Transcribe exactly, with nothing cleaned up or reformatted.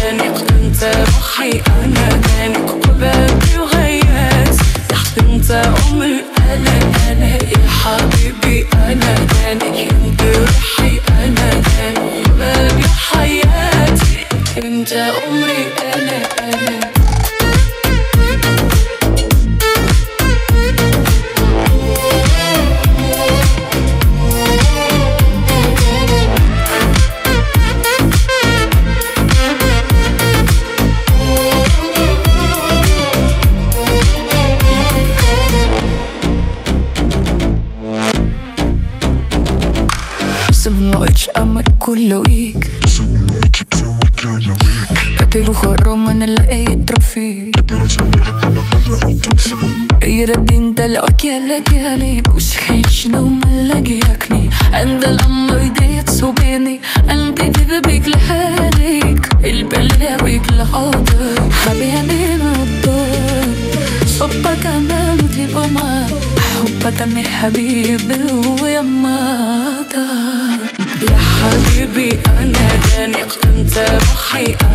دانق، انت روحي انا دانق، وبابي وغياس تحت انت عمري انا انا يا حبيبي انا دانق، انت روحي انا دانق، وبابي وحياتي انت عمري انا انا. Ночь, а мы كلويك قتلوا غرام نلاقي فيك يردين دلعك يلاك ياليك وش خير شنو ملاقياكني عند الأمر يديت صوبيني أنت تذبيك لحالك البلاويك لحاضر حبيبي مضر صبك أمال وتبقى معاك حبك من حبيبي ويا ماتا يا حبيبي أنا دانق، أنت روحي